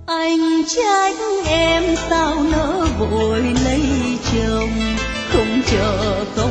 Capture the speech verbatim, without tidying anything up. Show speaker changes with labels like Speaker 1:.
Speaker 1: Anh trách em sao nỡ vội lấy chồng, không chờ con